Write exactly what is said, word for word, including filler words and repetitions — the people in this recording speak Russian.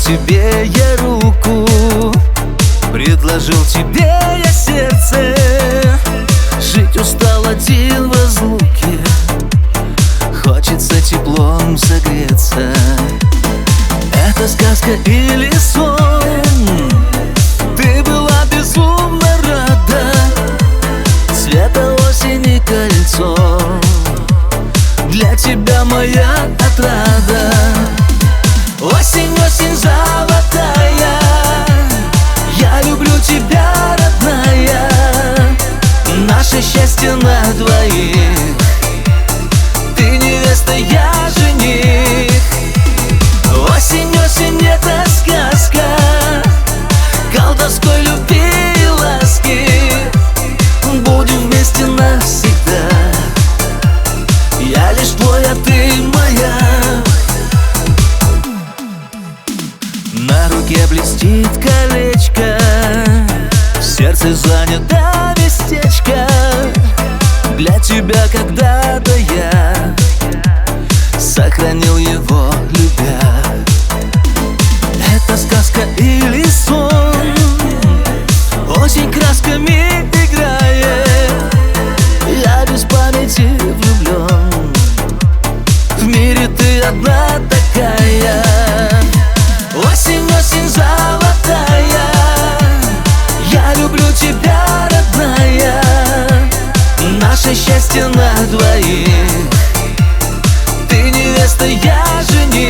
тебе я руку, предложил тебе я сердце. Жить устал один в разлуке, хочется теплом согреться. Это сказка или сон? Ты была безумно рада, цвета осени кольцо, для тебя моя отрада. Осень, осень золотая, я люблю тебя, родная. Наше счастье на двоих, ты невеста, я жених. Осень, осень, это сказка колдовской любви и ласки. Будем вместе навсегда, я лишь твой, а ты моя. На руке блестит колечко, в сердце занято местечко. Для тебя когда-то я сохранил его, любя. Это сказка или сон? Осень красками играет, я без памяти влюблен. В мире ты одна такая. Осень, осень золотая, я люблю тебя, родная. Наше счастье на двоих, ты невеста, я жених.